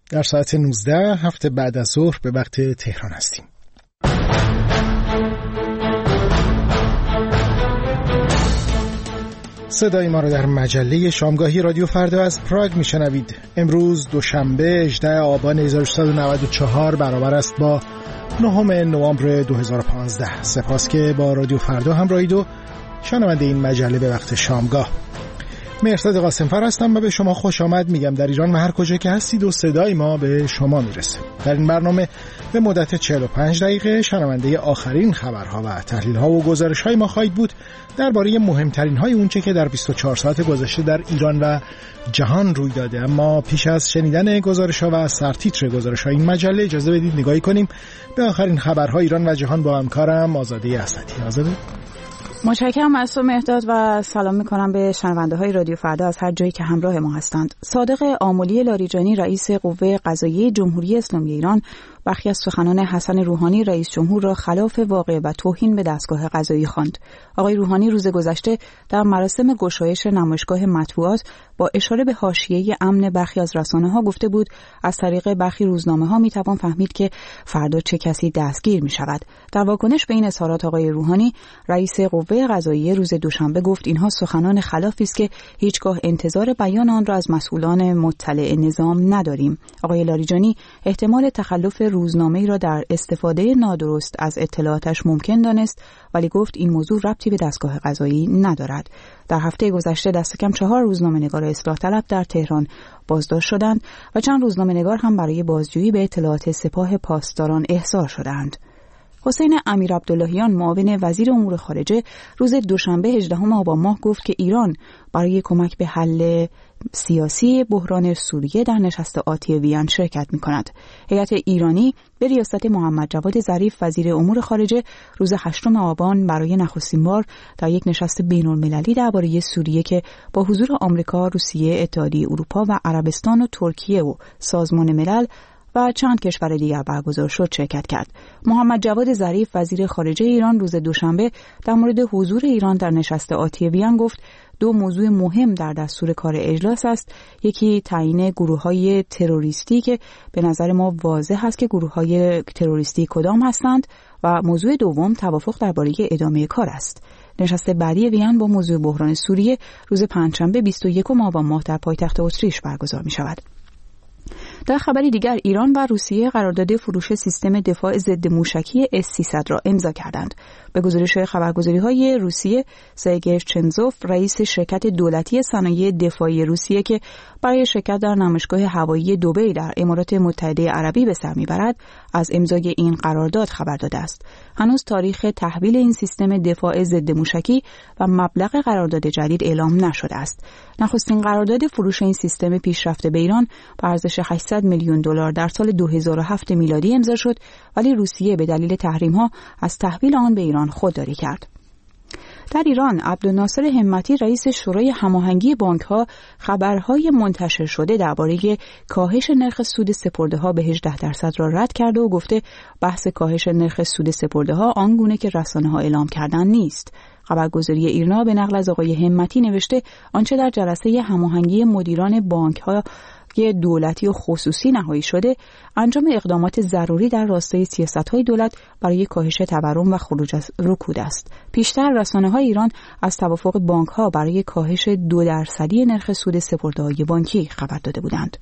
در ساعت 19 هفته بعد از ظهر به وقت تهران هستیم. صدای ما را در مجله شامگاهی رادیو فردا از پراگ میشنوید. امروز دوشنبه 18 آبان 1394 برابر است با 9 نوامبر 2015. سپاس که با رادیو فردا همراهید و شنونده این مجله به وقت شامگاه. مهرداد قاسمفر هستم و به شما خوش آمد میگم در ایران و هر کجا که هستید و صدای ما به شما میرسه. در این برنامه به مدت 45 دقیقه شنونده آخرین خبرها و تحلیل‌ها و گزارش‌های ما خواهید بود درباره مهمترین های اونچه که در 24 ساعت گذشته در ایران و جهان روی داده. اما پیش از شنیدن گزارش‌ها و سرتیتر گزارش‌های این مجله اجازه بدید نگاهی کنیم به آخرین خبرهای ایران و جهان با همکارم آزاده اسدی. آزاده، متشکرم از تو مهرداد و سلام میکنم به شنونده های رادیو فردا از هر جایی که همراه ما هستند. صادق آملی لاریجانی رئیس قوه قضاییه جمهوری اسلامی ایران برخی از سخنان حسن روحانی رئیس جمهور را خلاف واقع و توهین به دستگاه قضایی خواند. آقای روحانی روز گذشته در مراسم گشایش نمایشگاه مطبوعات با اشاره به حاشیه امن برخی از رسانه‌ها گفته بود از طریق برخی روزنامه‌ها میتوان فهمید که فردا چه کسی دستگیر می‌شود. در واکنش به این اظهارات آقای روحانی، رئیس قوه قضاییه روز دوشنبه گفت اینها سخنان خلافی است که هیچگاه انتظار بیان آن را از مسئولان مطلع نظام نداریم. آقای لاریجانی احتمال تخلف روزنامه‌ای را در استفاده نادرست از اطلاعاتش ممکن دانست، ولی گفت این موضوع ربطی به دستگاه قضایی ندارد. در هفته گذشته دست کم 4 روزنامه‌نگار اصلاح طلب در تهران بازداشت شدند و چند روزنامه‌نگار هم برای بازجویی به اطلاعات سپاه پاسداران احضار شدند. حسین امیرعبداللهیان معاون وزیر امور خارجه روز دوشنبه 18 آبان ماه گفت که ایران برای کمک به حل سیاسی بحران سوریه در نشست آتی وین شرکت می‌کند. هیئت ایرانی به ریاست محمد جواد ظریف وزیر امور خارجه روز 8 آبان برای نخستین بار در یک نشست بین‌المللی درباره سوریه که با حضور آمریکا، روسیه، اتحادیه اروپا و عربستان و ترکیه و سازمان ملل و چند کشور دیگر برگزار شد شرکت کرد. محمد جواد ظریف وزیر خارجه ایران روز دوشنبه در مورد حضور ایران در نشست آتی وین گفت 2 موضوع مهم در دستور کار اجلاس است. یکی تعیین گروه‌های تروریستی که به نظر ما واضح است که گروه‌های تروریستی کدام هستند و موضوع دوم توافق درباره ادامه کار است. نشست بعدی وین با موضوع بحران سوریه روز پنجشنبه 21 آبان ماه در پایتخت اتریش برگزار می‌شود. در خبری دیگر ایران و روسیه قرارداد فروش سیستم دفاع ضد موشکی S-300 را امضا کردند. به گزارش خبرگزاری‌های روسیه، سرگئی چنزوف رئیس شرکت دولتی صنایع دفاعی روسیه که برای شرکت در نمایشگاه هوایی دبی در امارات متحده عربی به سر میبرد، از امضای این قرارداد خبر داده است. هنوز تاریخ تحویل این سیستم دفاع ضد موشکی و مبلغ قرارداد جدید اعلام نشده است. نخستین قرارداد فروش این سیستم پیشرفته به ایران با ارزش $800 میلیون در سال 2007 میلادی امضا شد، ولی روسیه به دلیل تحریم‌ها از تحویل آن به ایران خودداری کرد. در ایران عبدالناصر همتی رئیس شورای هماهنگی بانک‌ها خبرهای منتشر شده درباره کاهش نرخ سود سپرده‌ها به 18% را رد کرده و گفته بحث کاهش نرخ سود سپرده‌ها آنگونه که رسانه‌ها اعلام کردن نیست. خبرگزاری ایرنا به نقل از آقای همتی نوشته آنچه در جلسه هماهنگی مدیران بانک‌ها دولتی و خصوصی نهایی شده انجام اقدامات ضروری در راستای سیاست‌های دولت برای کاهش تورم و خروج از رکود است. پیشتر رسانه‌های ایران از توافق بانک‌ها برای کاهش 2% نرخ سود سپرده‌های بانکی خبر داده بودند.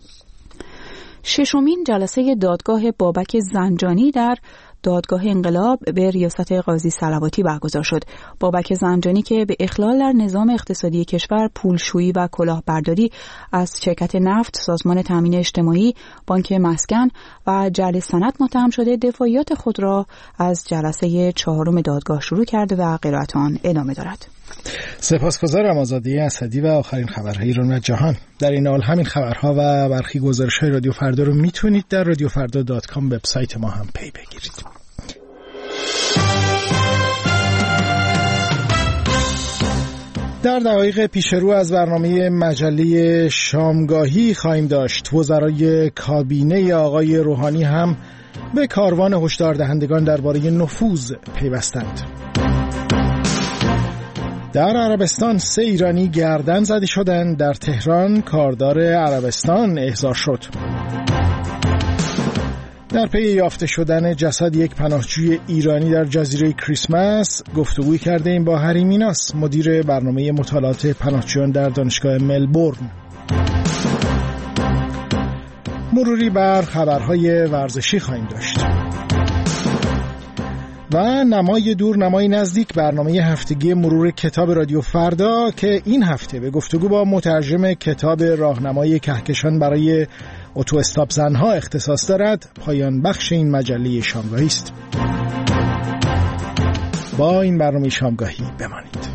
6مین جلسه دادگاه بابک زنجانی در دادگاه انقلاب به ریاست قاضی صلواتی برگزار شد. بابک زنجانی که به اخلال در نظام اقتصادی کشور، پولشویی و کلاهبرداری از شرکت نفت، سازمان تامین اجتماعی، بانک مسکن و جعل سند متهم شده، دفاعیات خود را از جلسه 4 دادگاه شروع کرده و قرائت آن ادامه دارد. سپاسگزارم آزاده اسدی و آخرین خبرهای ایران و جهان. در این حال همین خبرها و برخی گزارش‌های رادیو فردا رو میتونید در radiofrda.com وبسایت ما هم پی بگیرید. در دقایق پیش رو از برنامه مجله شامگاهی خواهیم داشت. وزرای کابینه آقای روحانی هم به کاروان هشدار دهندگان درباره نفوذ پیوستند. در عربستان 3 ایرانی گردن زده شدند. در تهران کاردار عربستان احضار شد. در پی یافته شدن جسد یک پناهجوی ایرانی در جزیره کریسمس گفتگوی کردیم با هری میناس، مدیر برنامه مطالعات پناهجویان در دانشگاه ملبورن. مروری بر خبرهای ورزشی خواهیم داشت و نمای دور نمای نزدیک، برنامه هفتگی مرور کتاب رادیو فردا که این هفته به گفتگو با مترجم کتاب راهنمای کهکشان برای اتو استاپ زنها اختصاص دارد پایان بخش این مجله شامگاهی است. با این برنامه شامگاهی بمانید.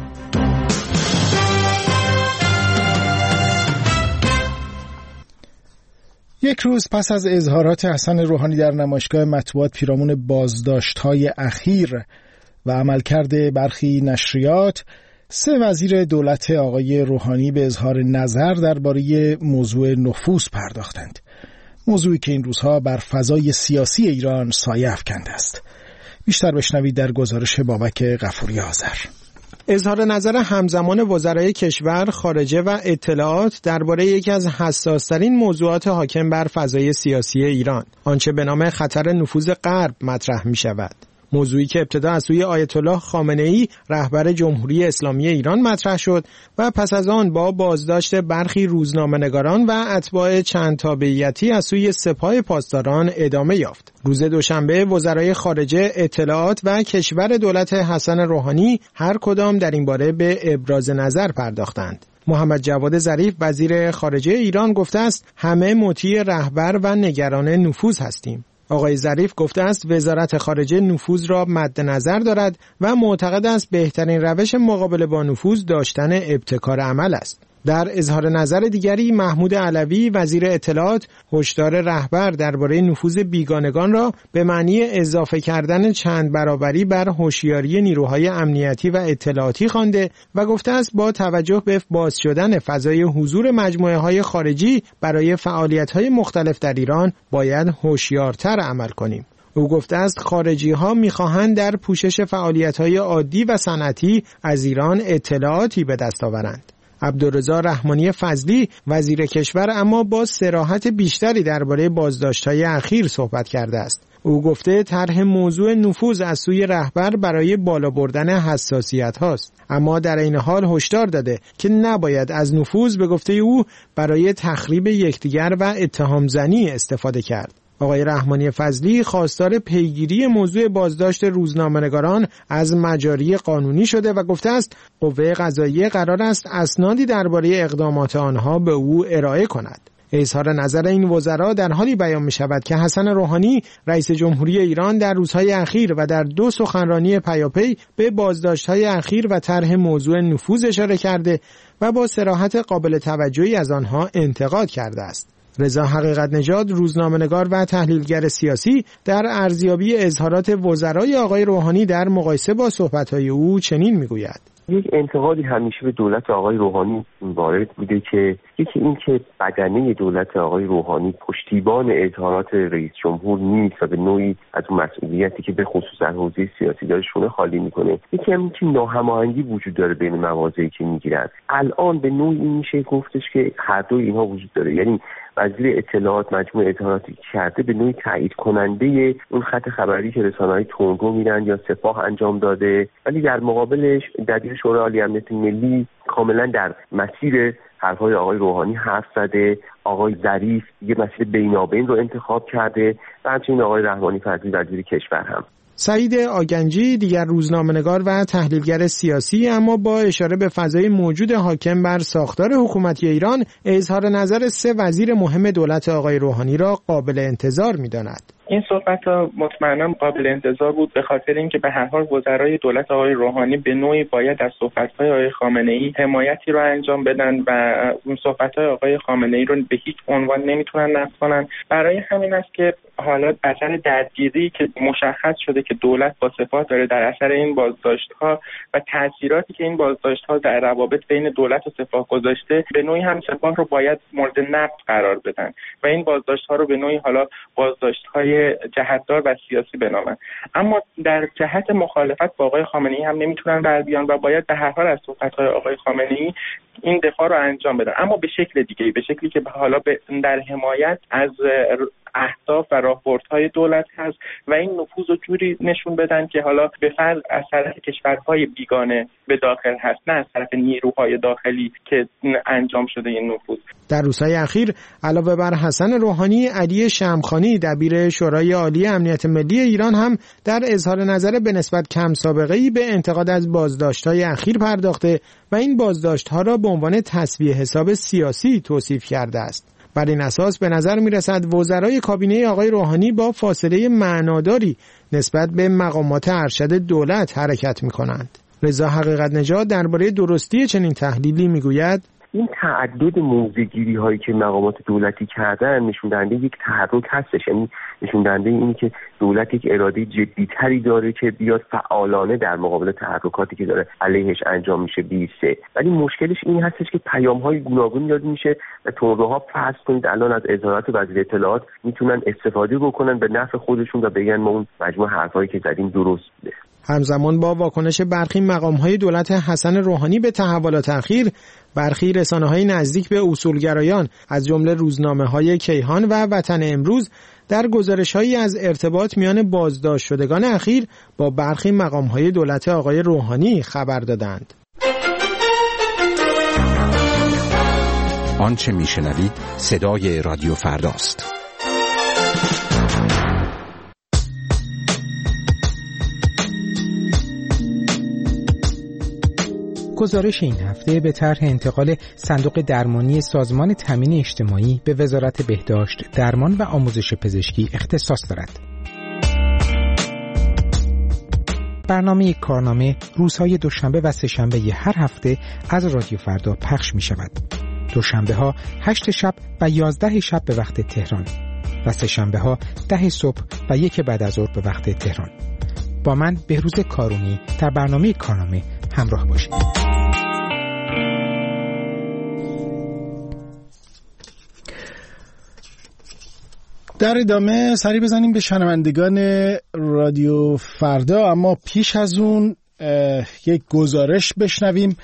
یک روز پس از اظهارات حسن روحانی در نمایشگاه مطبوعات پیرامون بازداشت‌های اخیر و عملکرد برخی نشریات، 3 وزیر دولت آقای روحانی به اظهار نظر درباره موضوع نفوذ پرداختند. موضوعی که این روزها بر فضای سیاسی ایران سایه افکنده است. بیشتر بشنوید در گزارش بابک غفوری آذر. اظهار نظر همزمان وزرای کشور، خارجه و اطلاعات درباره یکی از حساس‌ترین موضوعات حاکم بر فضای سیاسی ایران، آنچه به نام خطر نفوذ غرب مطرح می‌شود. موضوعی که ابتدا از سوی آیت الله خامنه‌ای رهبر جمهوری اسلامی ایران مطرح شد و پس از آن با بازداشت برخی روزنامه‌نگاران و اتباع چند تابعیتی از سوی سپاه پاسداران ادامه یافت. روز دوشنبه وزرای خارجه، اطلاعات و کشور دولت حسن روحانی هر کدام در این باره به ابراز نظر پرداختند. محمد جواد ظریف وزیر خارجه ایران گفته است همه مطیع رهبر و نگران نفوذ هستیم. آقای ظریف گفته است وزارت خارجه نفوذ را مد نظر دارد و معتقد است بهترین روش مقابله با نفوذ داشتن ابتکار عمل است. در اظهار نظر دیگری، محمود علوی وزیر اطلاعات هشدار رهبر درباره نفوذ بیگانگان را به معنی اضافه کردن چند برابری بر هوشیاری نیروهای امنیتی و اطلاعاتی خوانده و گفته است با توجه به باز شدن فضای حضور مجموعه‌های خارجی برای فعالیت‌های مختلف در ایران باید هوشیارتر عمل کنیم. او گفته است خارجی‌ها می‌خواهند در پوشش فعالیت‌های عادی و صنعتی از ایران اطلاعاتی به دست آورند. عبدالرضا رحمانی فضلی وزیر کشور اما با صراحت بیشتری درباره بازداشت‌های اخیر صحبت کرده است. او گفته طرح موضوع نفوذ از سوی رهبر برای بالا بردن حساسیت هاست، اما در این حال هشدار داده که نباید از نفوذ به گفته او برای تخریب یکدیگر و اتهام زنی استفاده کرد. آقای رحمانی فضلی خواستار پیگیری موضوع بازداشت روزنامه‌نگاران از مجاری قانونی شده و گفته است قوه قضاییه قرار است اسنادی درباره اقدامات آنها به او ارائه کند. اظهار نظر این وزرا در حالی بیان می شود که حسن روحانی رئیس جمهوری ایران در روزهای اخیر و در 2 سخنرانی پیاپی به بازداشت‌های اخیر و طرح موضوع نفوذ اشاره کرده و با صراحت قابل توجهی از آنها انتقاد کرده است. رضا حقیقت نژاد روزنامه‌نگار و تحلیلگر سیاسی در ارزیابی اظهارات وزرای آقای روحانی در مقایسه با صحبت‌های او چنین می‌گوید: یک انتقادی همیشه به دولت آقای روحانی وارد بوده که یکی این که بدنه دولت آقای روحانی پشتیبان اظهارات رئیس جمهور نیست و به نوعی از اون مسئولیتی که به خصوص در حوزه سیاسی داره شونه خالی میکنه. یکی هم که ناهماهنگی وجود داره بین مواضعی که میگیرن. الان به نوعی این میشه گفتش که هر دو اینها وجود داره، یعنی وزیر اطلاعات مجموع اظهاراتی کرده به نوعی تایید کننده اون خط خبری که رسانه‌های تندرو میرن یا سپاه انجام داده، ولی در مقابلش دبیر شورای عالی امنیت ملی کاملا در مسیر حرفهای آقای روحانی حرف زده. آقای ظریف یه مسیر بینابین رو انتخاب کرده و همچنین آقای رحمانی فضلی وزیر کشور هم. سعید آگنجی دیگر روزنامه‌نگار و تحلیلگر سیاسی اما با اشاره به فضای موجود حاکم بر ساختار حکومتی ایران اظهار نظر 3 وزیر مهم دولت آقای روحانی را قابل انتظار می‌داند. این صحبت‌ها مطمئناً قابل انتظار بود به خاطر اینکه به هر حال وزرای دولت آقای روحانی به نوعی باید از صحبت‌های آقای خامنه‌ای حمایتی را انجام بدن و اون صحبت‌های آقای خامنه‌ای رو به هیچ عنوان نمیتونن نقض کنن. برای همین است که حالا اثر درگیری که مشخص شده که دولت با سپاه داره در اثر این بازداشت‌ها و تأثیراتی که این بازداشت‌ها در روابط بین دولت و سپاه گذاشته، به نوعی هم سپاه رو باید مورد نقد قرار بدن و این بازداشت‌ها رو به نوعی حالا بازداشت‌های که جهتدار و سیاسی بنامن. اما در جهت مخالفت با آقای خامنه‌ای هم نمیتونن بر بیان و باید به هر حال از صحبت‌های آقای خامنه‌ای این دفاع رو انجام بدن، اما به شکل دیگه، به شکلی که حالا در حمایت از اهداف و راهبردهای دولت هست و این نفوذ رو جوری نشون بدن که حالا به فرض از طرف کشورهای بیگانه به داخل هست، نه از طرف نیروهای داخلی که انجام شده این نفوذ. در روزهای اخیر علاوه بر حسن روحانی، علی شمخانی دبیر شورای عالی امنیت ملی ایران هم در اظهار نظر به نسبت کم سابقه‌ای به انتقاد از بازداشت‌های اخیر پرداخته و این بازداشت‌ها را به عنوان تسویه حساب سیاسی توصیف کرده است. بر این اساس به نظر می‌رسد وزرای کابینه آقای روحانی با فاصله معناداری نسبت به مقامات ارشد دولت حرکت می‌کنند. رضا حقیقت نژاد درباره درستی چنین تحلیلی می‌گوید: این تعدد موضع‌گیری هایی که مقامات دولتی کردن نشون دهنده یک تحرک هستش، یعنی نشون دهنده اینی که دولت یک اراده جدی‌تری داره که بیاد فعالانه در مقابل تحرکاتی که داره علیهش انجام میشه بیسته. ولی مشکلش این هستش که پیام‌های گوناگونی داده میشه و تندروها فرض کنید الان از اظهارات وزیر اطلاعات میتونن استفاده بکنن به نفع خودشون و بگن ما اون مجموع حرفایی که زدیم درست بوده. همزمان با واکنش برخی مقام‌های دولت حسن روحانی به تحولات اخیر، برخی رسانه‌های نزدیک به اصولگرایان از جمله روزنامه‌های کیهان و وطن امروز در گزارش‌هایی از ارتباط میان بازداشت شدگان اخیر با برخی مقام‌های دولت آقای روحانی خبر دادند. آنچه میشنوید صدای رادیو فرداست. گزارش این هفته به طرح انتقال صندوق درمانی سازمان تامین اجتماعی به وزارت بهداشت، درمان و آموزش پزشکی اختصاص دارد. برنامه کارنامه روزهای دوشنبه و سه‌شنبه هر هفته از رادیو فردا پخش می شود. دوشنبه ها 8 شب و 11 شب به وقت تهران و سه‌شنبه ها 10 صبح و 1 بعد از ظهر به وقت تهران. با من بهروز کارونی در برنامه کارنامه همراه باشید. در ادامه سری بزنیم به شنوندگان رادیو فردا، اما پیش از اون یک گزارش بشنویم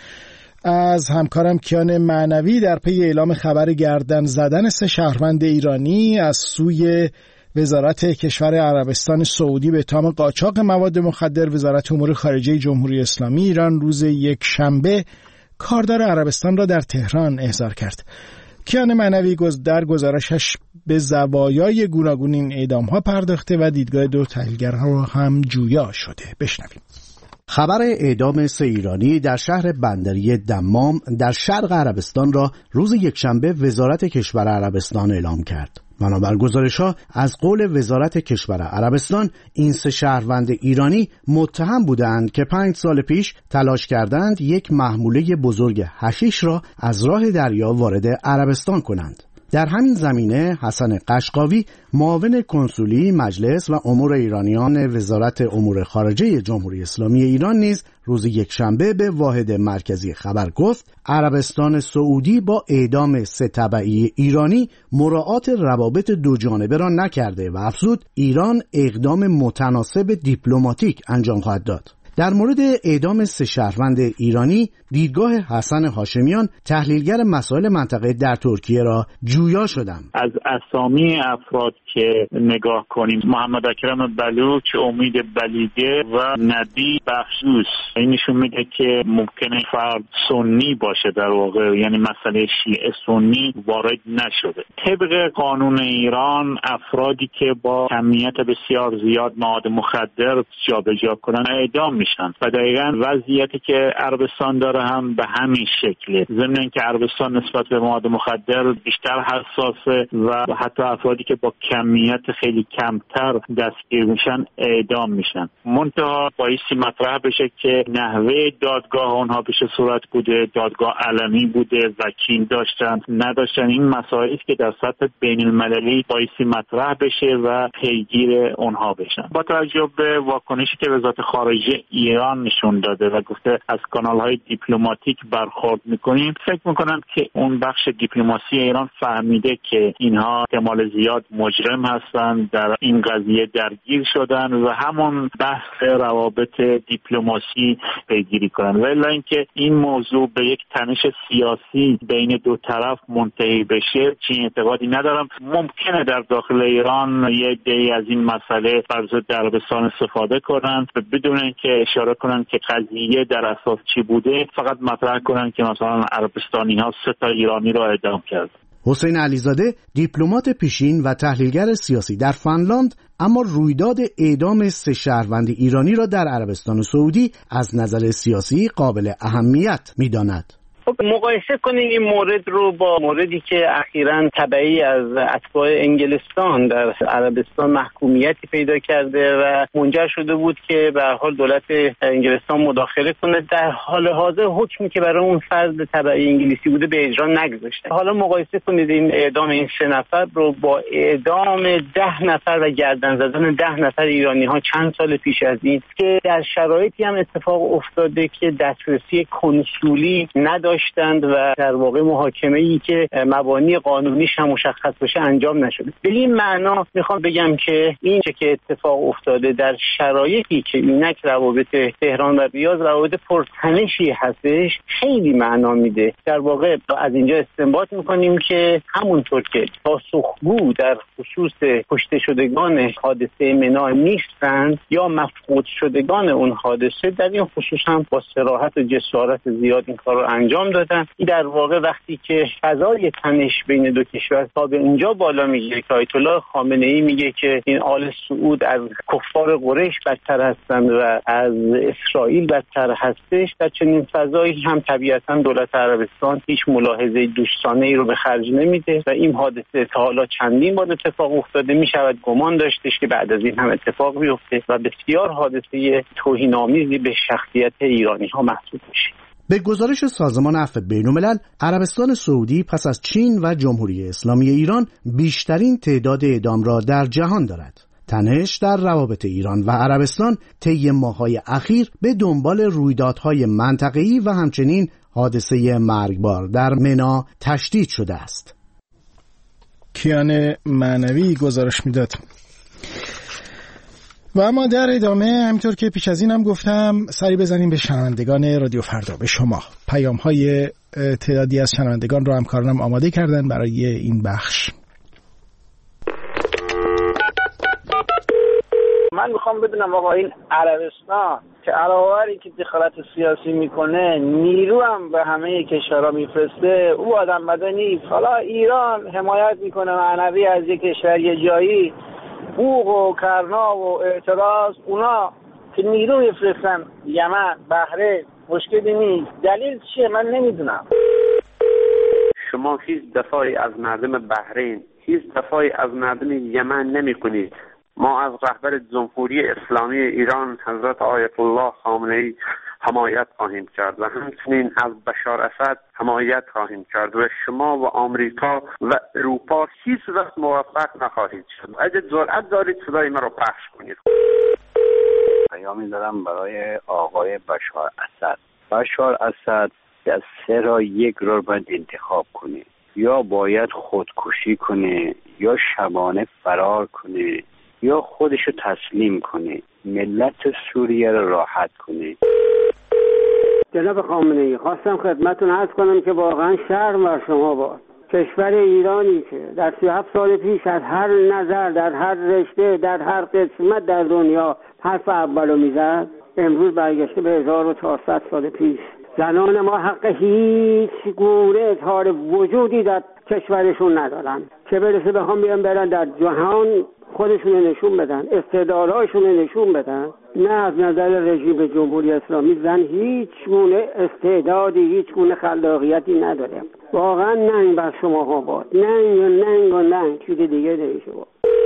از همکارم کیان معنوی در پی اعلام خبر گردن زدن 3 شهروند ایرانی از سوی وزارت کشور عربستان سعودی به اتهام قاچاق مواد مخدر. وزارت امور خارجه جمهوری اسلامی ایران روز یکشنبه کاردار عربستان را در تهران احضار کرد. کیان معنوی در گزارشش به زوایای گوناگون این اعدام‌ها پرداخته و دیدگاه 2 تحلیلگر را هم جویا شده. بشنویم. خبر اعدام 3 ایرانی در شهر بندری دمام در شرق عربستان را روز یکشنبه وزارت کشور عربستان اعلام کرد. بنابر گزارش‌ها از قول وزارت کشور عربستان این 3 شهروند ایرانی متهم بودند که 5 سال پیش تلاش کردند یک محموله بزرگ حشیش را از راه دریا وارد عربستان کنند. در همین زمینه حسن قشقاوی معاون کنسولی مجلس و امور ایرانیان وزارت امور خارجه جمهوری اسلامی ایران نیز روز یکشنبه به واحد مرکزی خبر گفت عربستان سعودی با اعدام 3 تبعی ایرانی مراعات روابط دو جانبه را نکرده و افزود ایران اقدام متناسب دیپلماتیک انجام خواهد داد. در مورد اعدام 3 شهروند ایرانی دیدگاه حسن هاشمیان تحلیلگر مسائل منطقه در ترکیه را جویا شدم. از اسامی افراد که نگاه کنیم محمد اکرم بلوچ، امید بلیده و ندی بخشوس، این نشون میده که ممکنه فرد سنی باشه، در واقع یعنی مسئله شیعه سنی وارد نشده. طبق قانون ایران افرادی که با کمیت بسیار زیاد مواد مخدر جابجا کنن اعدام میشن و دقیقاً وضعیتی که عربستان داره هم به همین شکله. ضمن اینکه عربستان نسبت به مواد مخدر بیشتر حساسه و حتی افرادی که با کمیت خیلی کمتر دستگیر میشن اعدام میشن. منتها بایستی مطرح بشه که نحوه دادگاه اونها به چه صورت بوده، دادگاه علنی بوده، وکیل داشتن نداشتن، این مسائلی که در سطح بین المللی بایستی مطرح بشه و پیگیر اونها بشن. با توجه به واکنشی که وزارت خارجه ایران نشون داده و گفته از کانال‌های دیپلماتیک برخورد میکنیم، فکر میکنم که اون بخش دیپلماسی ایران فهمیده که اینها احتمال زیاد مجرم هستند، در این قضیه درگیر شدن و همون بحث روابط دیپلماسی پیگیری کنن. ولی اینکه این موضوع به یک تنش سیاسی بین دو طرف منتهی بشه چنین اعتقادی ندارم. ممکنه در داخل ایران یه عده‌ای از این مسئله بر ضد عربستان استفاده کنند بدون اینکه اشاره کنند که قضیه در اساس چی بوده، فقط مطرح کنند که مثلا عربستانی‌ها 3 ایرانی را اعدام کرد. حسین علیزاده دیپلمات پیشین و تحلیلگر سیاسی در فنلاند، اما رویداد اعدام 3 شهروند ایرانی را در عربستان سعودی از نظر سیاسی قابل اهمیت می‌داند. مقایسه کنیم این مورد رو با موردی که اخیراً تبعی از اتباع انگلستان در عربستان محکومیتی پیدا کرده و منجر شده بود که به هر حال دولت انگلستان مداخله کنه. در حال حاضر حکمی که برای اون فرد تبعی انگلیسی بوده به اجرا نگذاشته. حالا مقایسه کنید این اعدام این 3 نفر رو با اعدام 10 نفر و گردن زدن 10 نفر ایرانی ها چند سال پیش از این که در شرایطی هم اتفاق افتاده که دسترسی کنسولی نداشتند و در واقع محاکمه‌ای که مبانی قانونیش هم مشخص بشه انجام نشده. به این معنا میخوام بگم که این چه که اتفاق افتاده در شرایطی که اینک روابط تهران و ریاض روابط پرتنشی هستش خیلی معنا میده. در واقع از اینجا استنباط میکنیم که همونطور که پاسخگو در خصوص کشته شدگان حادثه مناع نیستند یا مفقود شدگان اون حادثه، در این خصوص هم با صراحت و جسارت زیاد این کار رو انجام دادن. این در واقع وقتی که فضای تنش بین دو کشور تا به اونجا بالا میگیره که آیت الله خامنه‌ای میگه که این آل سعود از کفار قریش بدتر هستند و از اسرائیل بدتر هستش، در چنین فضایی هم طبیعتا دولت عربستان هیچ ملاحظه دوستانه ای رو به خرج نمیده و این حادثه تا حالا چندین بار اتفاق افتاده، میشود گمان داشتش که بعد از این هم اتفاق بیفته و بسیار حادثه توهین‌آمیزی به شخصیت ایرانی ها محسوب میشه. به گزارش سازمان عفو بین‌الملل، عربستان سعودی پس از چین و جمهوری اسلامی ایران بیشترین تعداد اعدام را در جهان دارد. تنش در روابط ایران و عربستان طی ماه‌های اخیر به دنبال رویدادهای منطقه‌ای و همچنین حادثه مرگبار در منی تشدید شده است. کیان معنوی گزارش میداد. و اما در ادامه همینطور که پیش از این هم گفتم سری بزنیم به شنوندگان رادیو فردا، به شما. پیام‌های تعدادی از شنوندگان رو همکارانم آماده کردن برای این بخش. من میخوام بدونم آقا این عربستان که علاوه که دخالت سیاسی میکنه نیرو هم به همه کشورها میفرسته، او آدم مدنی حالا ایران حمایت میکنه معنوی از یک کشور یه جایی، بوق و کرنا و اعتراض، اونا که نیرو میفرستن یمن بحرین مشکلی نیست. دلیل چیه من نمیدونم. شما هیچ دفاعی از مردم بحرین، هیچ دفاعی از مردم یمن نمی کنید. ما از رهبر جمهوری اسلامی ایران حضرت آیت الله خامنه‌ای حمایت خواهیم کرد و همچنین از بشار اسد حمایت خواهیم کرد و شما و آمریکا و اروپا هیچ وقت موفق نخواهید شد. اگه جرأت دارید صدای ما رو پخش کنید. پیامی دارم برای آقای بشار اسد. بشار اسد از 3 را یک رو باید انتخاب کنه، یا باید خودکشی کنه یا شبانه فرار کنه یا خودشو تسلیم کنه، ملت سوریه رو راحت کنه. جناب خامنه‌ای، خواستم خدمتتون عرض کنم که واقعا شرم بر شما باد. کشور ایرانی که در 37 سال پیش از هر نظر، در هر رشته، در هر قسمت در دنیا حرف اولو میزد، امروز برگشته به 1400 سال پیش. زنان ما حق هیچ گونه اظهار وجودی در کشورشون ندارن، چه برسه بخوام برن در جهان خودشون نشون بدن، استعدادهاشون نشون بدن. نه از نظر رژیم جمهوری اسلامی زن هیچ گونه استعدادی، هیچ گونه خلاقیتی نداره. واقعا ننگ بر شما ها باد، ننگ چیز دیگه نمیشه باد.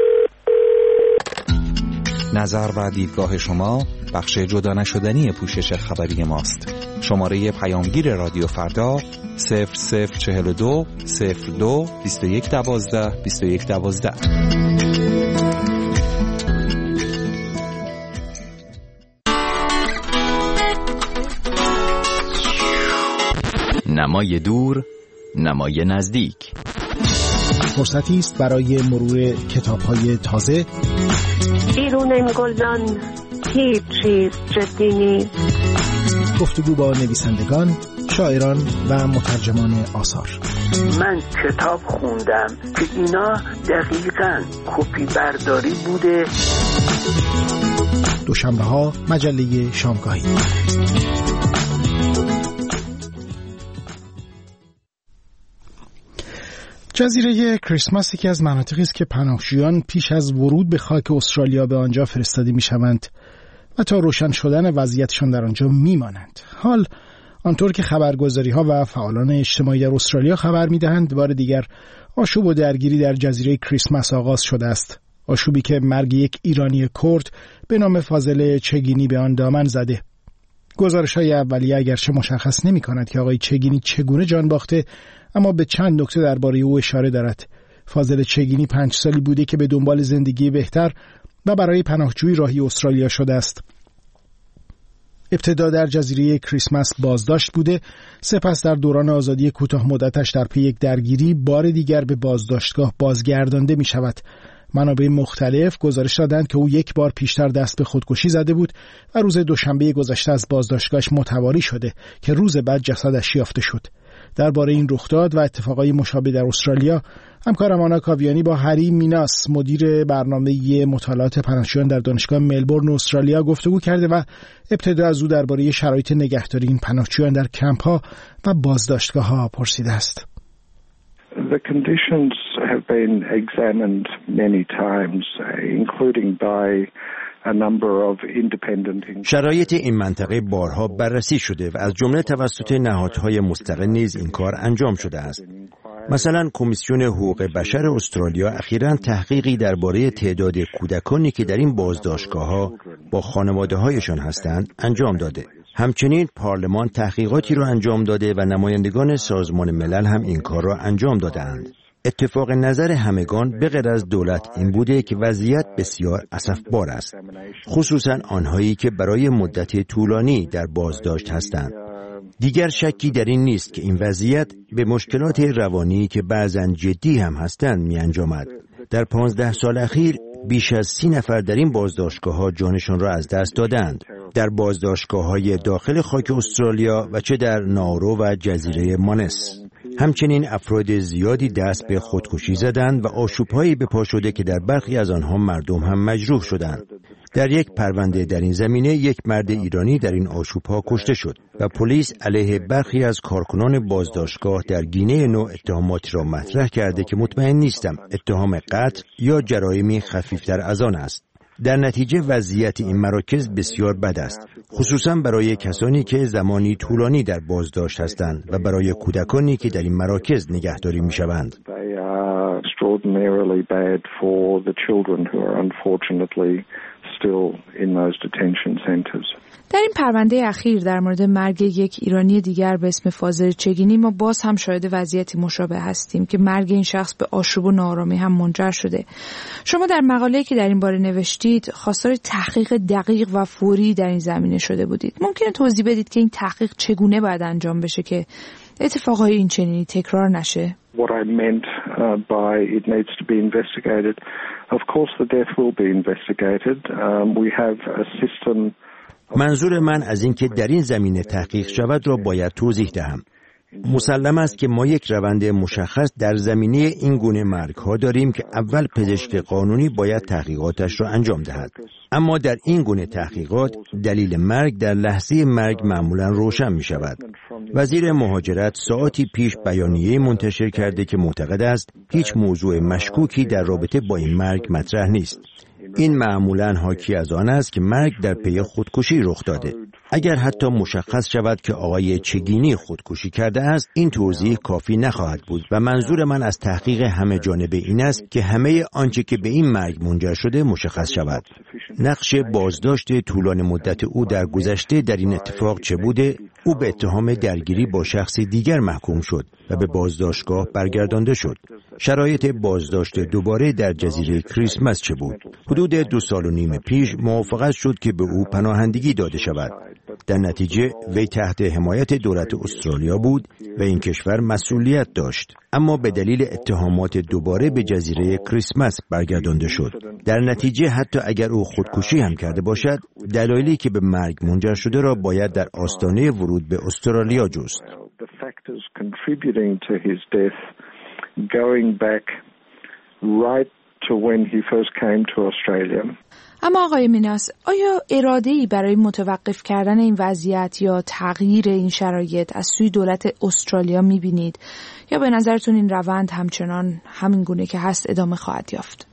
نظر و دیدگاه شما بخش جدا نشدنی پوشش خبری ماست. شماره پیامگیر رادیو فردا 0042 02 2112 2112. نمای دور، نمای نزدیک. فرصتی است برای مرور کتاب‌های تازه. بیرون این گلدان هیچ چیز جدی نیست. گفتگو با نویسندگان، شاعران و مترجمان آثار. من کتاب خوندم که اینا دقیقاً کپی برداری بوده. دوشنبه‌ها مجله شامگاهی. جزیره کریسمس یکی از مناطقی است که پناهجویان پیش از ورود به خاک استرالیا به آنجا فرستاده می‌شوند و تا روشن شدن وضعیتشان در آنجا می‌مانند. حال آنطور که خبرگزاری‌ها و فعالان اجتماعی در استرالیا خبر می‌دهند، بار دیگر آشوب و درگیری در جزیره کریسمس آغاز شده است. آشوبی که مرگ یک ایرانی کرد به نام فاضل چگینی به آن دامن زده. گزارش‌های اولیه اگرچه مشخص نمی‌کند که آقای چگینی چگونه جان باخته، اما به چند نکته درباره او اشاره دارد. فاضل چگینی 5 سالی بوده که به دنبال زندگی بهتر و برای پناهجویی راهی استرالیا شده است. ابتدا در جزیره کریسمس بازداشت بوده، سپس در دوران آزادی کوتاه مدتش در پی یک درگیری بار دیگر به بازداشتگاه بازگردانده می شود. منابع مختلف گزارش دادند که او یک بار پیشتر دست به خودکشی زده بود و روز دوشنبه گذشته از بازداشتگاهش متواری شده که روز بعد جسدش یافته شد. درباره این رخداد و اتفاقای مشابه در استرالیا همکارم آنا کاویانی با هری میناس، مدیر برنامه مطالعات پناهجویان در دانشگاه ملبورن استرالیا گفتگو کرده و ابتدا از او درباره شرایط نگهداری این پناهجویان در کمپ‌ها و بازداشتگاه‌ها پرسیده است. The conditions have been examined many times, including by a number of independent. شرایط این منطقه بارها بررسی شده و از جمله توسط نهادهای مستقل نیز این کار انجام شده است. مثلا کمیسیون حقوق بشر استرالیا اخیراً تحقیقی درباره تعداد کودکانی که در این بازداشتگاه‌ها با خانواده‌هایشان هستند انجام داده. همچنین پارلمان تحقیقاتی را انجام داده و نمایندگان سازمان ملل هم این کار را انجام دادند. اتفاق نظر همگان به غیر از دولت این بوده که وضعیت بسیار اسفبار است، خصوصا آنهایی که برای مدت طولانی در بازداشت هستند. دیگر شکی در این نیست که این وضعیت به مشکلات روانی که بعضاً جدی هم هستند می انجامد. در 15 سال اخیر بیش از 30 نفر در این بازداشتگاه‌ها جانشان را از دست دادند، در بازداشتگاه‌های داخل خاک استرالیا و چه در نارو و جزیره مانس. همچنین افراد زیادی دست به خودکشی زدند و آشوب‌هایی به پا شده که در برخی از آنها مردم هم مجروح شدند. در یک پرونده در این زمینه یک مرد ایرانی در این آشوب‌ها کشته شد و پلیس علیه برخی از کارکنان بازداشتگاه در گینه نو اتهاماتی را مطرح کرده که مطمئن نیستم اتهام قتل یا جرایمی خفیفتر از آن است. در نتیجه وضعیت این مراکز بسیار بد است، خصوصا برای کسانی که زمانی طولانی در بازداشت هستند و برای کودکانی که در این مراکز نگهداری می‌شوند. در این پرونده اخیر در مورد مرگ یک ایرانی دیگر به اسم فاضل چگینی ما باز هم شاهد وضعیتی مشابه هستیم که مرگ این شخص به آشوب و ناآرامی هم منجر شده. شما در مقاله‌ای که در این باره نوشتید خواستار تحقیق دقیق و فوری در این زمینه شده بودید. ممکنه توضیح بدید که این تحقیق چگونه باید انجام بشه که اتفاقهای این چنینی تکرار نشه؟ What I meant by it needs to be investigated. Of course the death will be investigated. We have a system. منظور من از این که در این زمینه تحقیق شود را باید توضیح دهم. مسلم است که ما یک روند مشخص در زمینه این گونه مرگ‌ها داریم که اول پزشک قانونی باید تحقیقاتش را انجام دهد. اما در این گونه تحقیقات دلیل مرگ در لحظه مرگ معمولا روشن می شود. وزیر مهاجرت ساعتی پیش بیانیه منتشر کرده که معتقد است هیچ موضوع مشکوکی در رابطه با این مرگ مطرح نیست. این معمولاً حاکی از آن است که مرگ در پی خودکشی رخ داده. اگر حتی مشخص شود که آقای چگینی خودکشی کرده است، این توضیح کافی نخواهد بود و منظور من از تحقیق همه جانبه این است که همه آنچه که به این مرگ منجر شده مشخص شود. نقش بازداشت طولانی مدت او در گذشته در این اتفاق چه بوده؟ او به اتهام درگیری با شخص دیگر محکوم شد و به بازداشتگاه برگردانده شد. شرایط بازداشت دوباره در جزیره کریسمس چه بود؟ حدود 2.5 سال پیش موافقت شد که به او پناهندگی داده شود. در نتیجه وی تحت حمایت دولت استرالیا بود و این کشور مسئولیت داشت، اما به دلیل اتهامات دوباره به جزیره کریسمس برگردانده شد. در نتیجه حتی اگر او خودکشی هم کرده باشد، دلایلی که به مرگ منجر شده را باید در آستانه ورود به استرالیا جست. اما آقای میناس، آیا اراده‌ای برای متوقف کردن این وضعیت یا تغییر این شرایط از سوی دولت استرالیا می‌بینید یا به نظرتون این روند همچنان همین گونه که هست ادامه خواهد یافت؟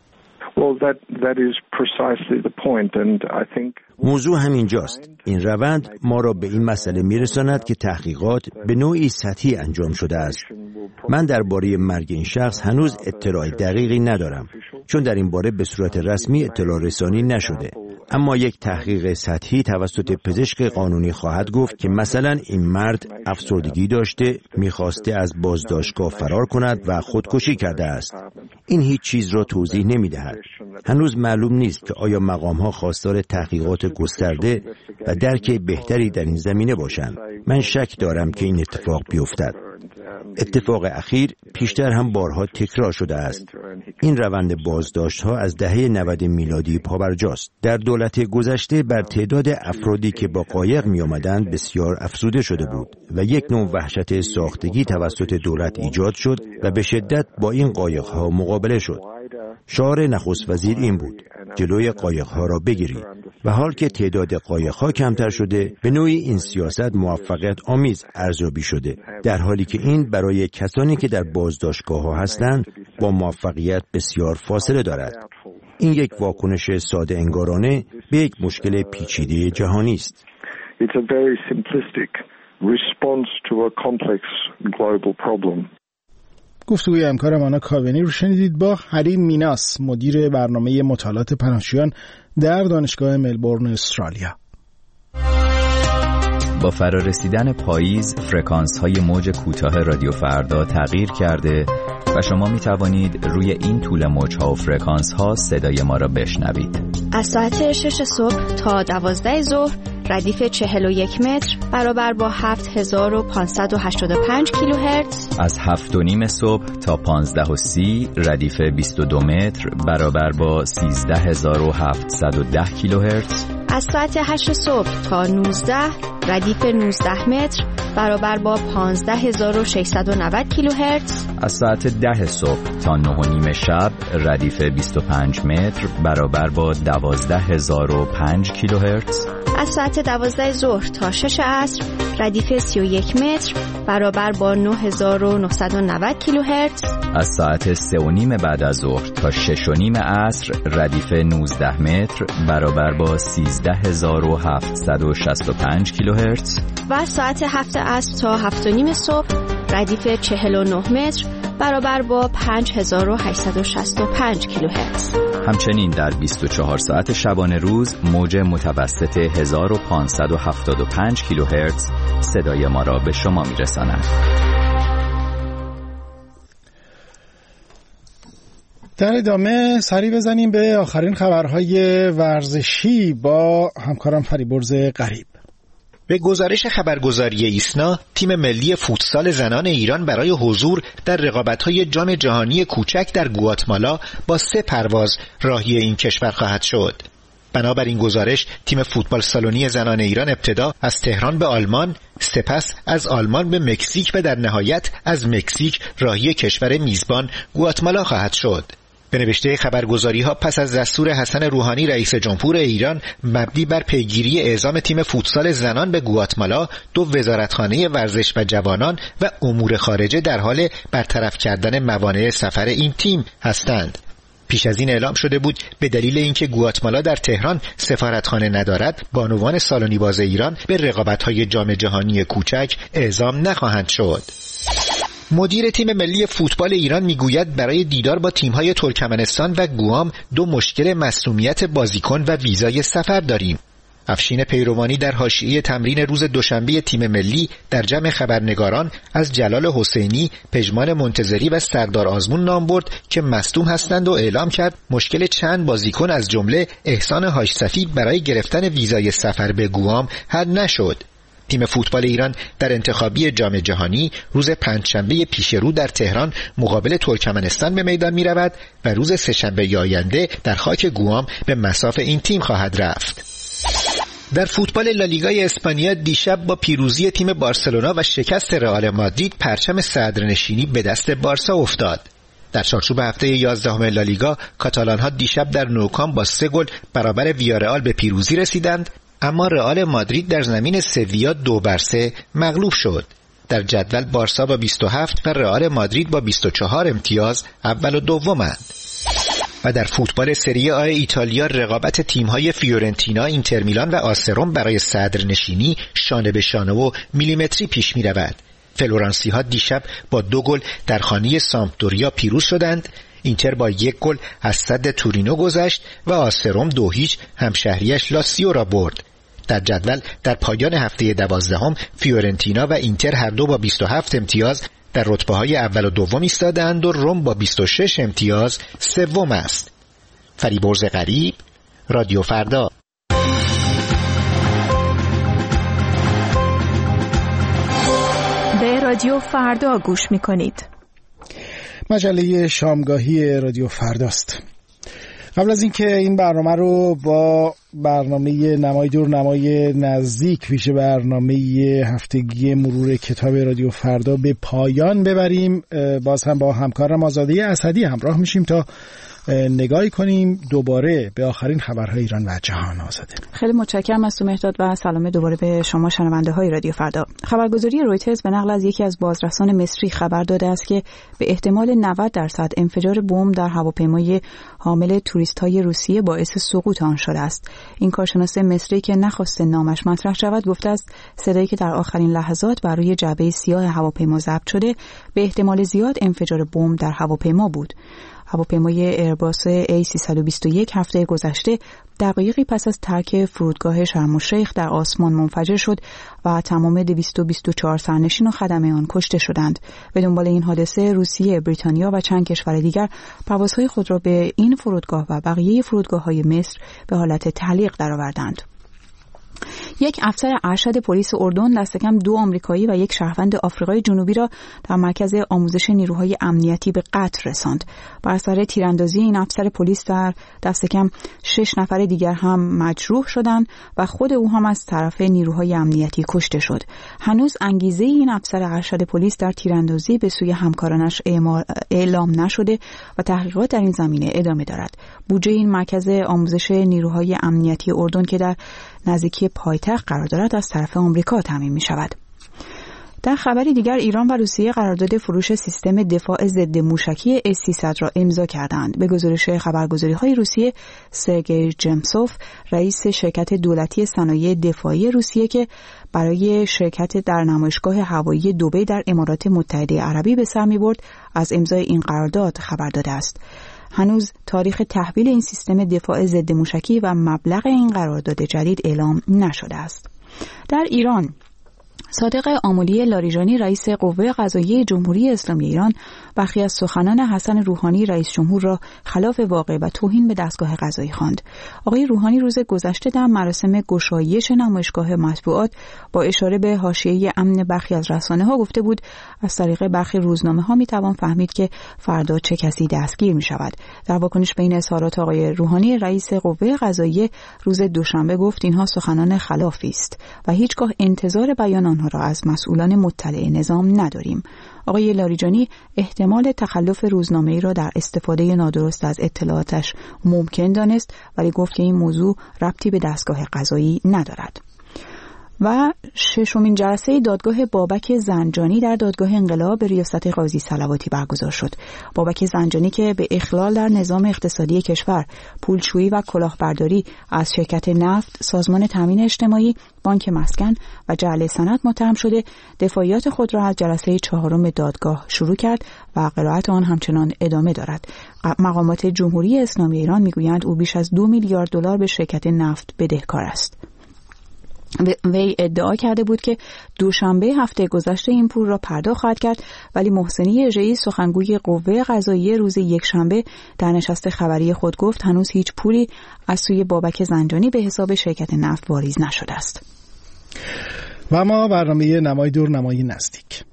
موضوع همینجاست. این روند ما را به این مسئله میرساند که تحقیقات به نوعی سطحی انجام شده است. من درباره مرگ این شخص هنوز اطلاع دقیقی ندارم، چون در این باره به صورت رسمی اطلاع رسانی نشده. اما یک تحقیق سطحی توسط پزشک قانونی خواهد گفت که مثلا این مرد افسردگی داشته، میخواسته از بازداشتگاه فرار کند و خودکشی کرده است. این هیچ چیز را توضیح نمیدهد. هنوز معلوم نیست که آیا مقام‌ها خواستار تحقیقات گسترده و درک بهتری در این زمینه باشند. من شک دارم که این اتفاق بیفتد. اتفاق اخیر پیشتر هم بارها تکرار شده است. این روند بازداشت‌ها از دهه 90 میلادی پابرجاست. در دولت گذشته بر تعداد افرادی که با قایق می‌آمدند بسیار افزوده شده بود و یک نوع وحشت ساختگی توسط دولت ایجاد شد و به شدت با این قایق‌ها مقابله شد. شعار نخست وزیر این بود: جلوی قایق‌ها را بگیرید. و حال که تعداد قایق‌ها کمتر شده، به نوعی این سیاست موفقیت آمیز ارزیابی شده، در حالی که این برای کسانی که در بازداشتگاه‌ها هستند با موفقیت بسیار فاصله دارد. این یک واکنش ساده انگارانه به یک مشکل پیچیده جهانی است. It's a very simplistic response to a complex global problem. گفتگوی همکار مانا کاوینی رو شنیدید با حریم میناس، مدیر برنامه مطالعات پناهجویان در دانشگاه ملبورن استرالیا. با فرارسیدن پاییز، فرکانس‌های موج کوتاه رادیو فردا تغییر کرده و شما می توانید روی این طول موج‌ها و فرکانس‌ها صدای ما را بشنوید. از ساعت 6 صبح تا 12 ظهر ردیف 41 متر برابر با 7585 کیلوهرتز. از 7:30 صبح تا 15:30 ردیف 22 متر برابر با 13710 کیلوهرتز. از ساعت 8 صبح تا 19 ردیف 19 متر برابر با 15690 کیلوهرتز. از ساعت 10 صبح تا 9:30 شب ردیف 25 متر برابر با 12005 کیلوهرتز. از ساعت 12 ظهر تا 6 عصر ردیف 31 متر برابر با 9990 کیلوهرتز. از ساعت 3:30 بعد از ظهر تا 6:30 عصر ردیف 19 متر برابر با 13765 کیلوهرتز. و از ساعت 7 عصر تا 7:30 صبح ردیف 49 متر برابر با 5865 کیلوهرتز. همچنین در 24 ساعت شبانه روز موج متوسط 1575 کیلوهرتز صدای ما را به شما میرساند. در ادامه سری بزنیم به آخرین خبرهای ورزشی با همکارم فریبرز غریب. به گزارش خبرگزاری ایسنا، تیم ملی فوتسال زنان ایران برای حضور در رقابت‌های جام جهانی کوچک در گواتمالا با 3 پرواز راهی این کشور خواهد شد. بنابر این گزارش، تیم فوتبال سالونی زنان ایران ابتدا از تهران به آلمان، سپس از آلمان به مکزیک و در نهایت از مکزیک راهی کشور میزبان گواتمالا خواهد شد. به نوشته خبرگزاری‌ها پس از دستور حسن روحانی رئیس جمهور ایران مبنی بر پیگیری اعزام تیم فوتسال زنان به گواتمالا، 2 وزارتخانه ورزش و جوانان و امور خارجه در حال برطرف کردن موانع سفر این تیم هستند. پیش از این اعلام شده بود به دلیل اینکه گواتمالا در تهران سفارتخانه ندارد، بانوان سالونی باز ایران به رقابت‌های جام جهانی کوچک اعزام نخواهند شد. مدیر تیم ملی فوتبال ایران میگوید برای دیدار با تیم‌های ترکمنستان و گوام 2 مشکل مصونیت بازیکن و ویزای سفر داریم. افشین پیروانی در حاشیه تمرین روز دوشنبه تیم ملی در جمع خبرنگاران از جلال حسینی، پژمان منتظری و سردار آزمون نام برد که مصدوم هستند و اعلام کرد مشکل چند بازیکن از جمله احسان هاشصفی برای گرفتن ویزای سفر به گوام حل نشد. تیم فوتبال ایران در انتخابی جام جهانی روز پنجشنبه پیش رو در تهران مقابل ترکمنستان به میدان می رود و روز سه‌شنبه آینده در خاک گوام به مصاف این تیم خواهد رفت. در فوتبال لالیگای اسپانیا دیشب با پیروزی تیم بارسلونا و شکست رئال مادرید پرچم صدرنشینی به دست بارسا افتاد. در چارچوب هفته 11 لالیگا کاتالان‌ها دیشب در نوکامپ با 3 گل برابر ویارئال به پیروزی رسیدند، اما رئال مادرید در زمین سویا 2-3 مغلوب شد. در جدول بارسا با 27 و رئال مادرید با 24 امتیاز اول و دومند. و در فوتبال سری آ ایتالیا رقابت تیم‌های فیورنتینا، اینتر میلان و آسروم برای صدرنشینی شانه به شانه و میلیمتری پیش می‌رود. فلورانسی‌ها دیشب با 2 گل در خانه سامپدوریا پیروز شدند. اینتر با 1 گل از صد تورینو گذشت و آسروم 2-0 همشهریش لاتزیو را برد. در جدول در پایان هفته 12 فیورنتینا و اینتر هر دو با 27 امتیاز در رتبه‌های اول و دوم ایستادند و روم با 26 امتیاز سوم است. فریبرز غریب، رادیو فردا. به رادیو فردا گوش می‌کنید. مجله شامگاهی رادیو فرداست. قبل از اینکه این برنامه رو با برنامه نمای دور نمای نزدیک ویژه برنامه هفتگی مرور کتاب رادیو فردا به پایان ببریم، باز هم با همکارم آزاده اسدی همراه میشیم تا نگاهی کنیم دوباره به آخرین خبرهای ایران و جهان. آزاده، خیلی متشکرم از تو مهداد و سلام دوباره به شما شنونده های رادیو فردا. خبرگزاری رویترز به نقل از یکی از بازرسان مصری خبر داده است که به احتمال 90% انفجار بمب در هواپیمای حامل توریست های روسیه باعث سقوط آن شده است. این کارشناس مصری که نخواسته نامش مطرح شود گفته است صدایی که در آخرین لحظات بر روی جعبه سیاه هواپیما ضبط شده به احتمال زیاد انفجار بمب در هواپیما بود. هواپیمای ایرباس A321 هفته گذشته دقایقی پس از ترک فرودگاه شرم الشیخ در آسمان منفجر شد و تمام 224 سرنشین و خدمه آن کشته شدند. به دنبال این حادثه روسیه، بریتانیا و چند کشور دیگر پروازهای خود را به این فرودگاه و بقیه فرودگاه‌های مصر به حالت تعلیق درآوردند. یک افسر ارشد پلیس اردن دست کم 2 آمریکایی و یک شهروند آفریقای جنوبی را در مرکز آموزش نیروهای امنیتی به قتل رساند. بر اثر تیراندازی این افسر پلیس در دست کم 6 نفر دیگر هم مجروح شدند و خود او هم از طرف نیروهای امنیتی کشته شد. هنوز انگیزه این افسر ارشد پلیس در تیراندازی به سوی همکارانش اعلام نشده و تحقیقات در این زمینه ادامه دارد. بودجه این مرکز آموزش نیروهای امنیتی اردن که در نزدیکی پایتخت قرار دارد از طرف آمریکا تامین می شود. در خبری دیگر ایران و روسیه قرارداد فروش سیستم دفاع ضد موشکی S-300 را امضا کردند. به گزارش خبرگزاری‌های روسیه، سرگئی جمسوف، رئیس شرکت دولتی صنایع دفاعی روسیه که برای شرکت در نمایشگاه هوایی دبی در امارات متحده عربی به سر می‌برد، از امضای این قرارداد خبر داده است. هنوز تاریخ تحویل این سیستم دفاع ضد موشکی و مبلغ این قرارداد جدید اعلام نشده است. در ایران، صادق آملی لاریجانی رئیس قوه قضاییه جمهوری اسلامی ایران برخی از سخنان حسن روحانی رئیس جمهور را خلاف واقع و توهین به دستگاه قضایی خواند. آقای روحانی روز گذشته در مراسم گشایش نمایشگاه مطبوعات با اشاره به حاشیه امن برخی از رسانه‌ها گفته بود از طریق برخی روزنامه‌ها می‌توان فهمید که فردا چه کسی دستگیر می‌شود. در واکنش به این اظهارات آقای روحانی رئیس قوه قضاییه روز دوشنبه گفت اینها سخنان خلافی است و هیچگاه انتظار بیان آنها را از مسئولان مطلع نظام نداریم. آقای لاریجانی احتمال تخلف روزنامه‌ای را در استفاده نادرست از اطلاعاتش ممکن دانست ولی گفت که این موضوع ربطی به دستگاه قضایی ندارد. و ششمین جلسه دادگاه بابک زنجانی در دادگاه انقلاب به ریاست قاضی صلواتی برگزار شد. بابک زنجانی که به اخلال در نظام اقتصادی کشور، پولشویی و کلاهبرداری از شرکت نفت، سازمان تامین اجتماعی، بانک مسکن و جعل سند متهم شده، دفاعیات خود را از جلسه 4 دادگاه شروع کرد و قرائت آن همچنان ادامه دارد. مقامات جمهوری اسلامی ایران میگویند او بیش از 2 میلیارد دلار به شرکت نفت بدهکار است. وی ادعا کرده بود که دوشنبه هفته گذشته این پول را پرداخت خواهد کرد، ولی محسنی اژه‌ای سخنگوی قوه قضاییه روز یکشنبه در نشست خبری خود گفت هنوز هیچ پولی از سوی بابک زنجانی به حساب شرکت نفت واریز نشده است. و ما برنامه نمای دور نمای نزدیک.